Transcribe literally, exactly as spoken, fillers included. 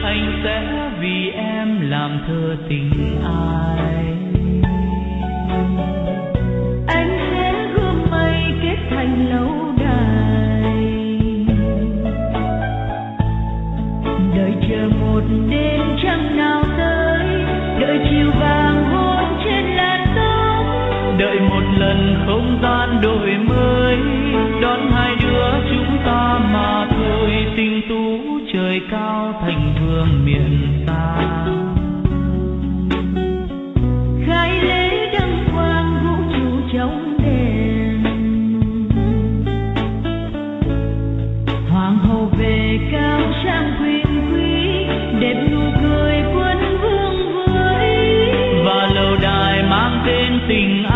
anh sẽ vì em làm thơ tình ai. Anh sẽ gom mây kết thành lâu đài, đợi chờ một đêm trăng nào tới, đợi chiều vàng hôn trên làn tóc, đợi một lần không gian đổi mới, đón hai đứa chúng ta mà thôi. Tinh tú trời cao thành vương miền xa, khai lễ đăng quang vũ trụ trong đèn. Hoàng hậu về cao trang quyền quý, đẹp nụ cười quân vương với, và lâu đài mang tên tình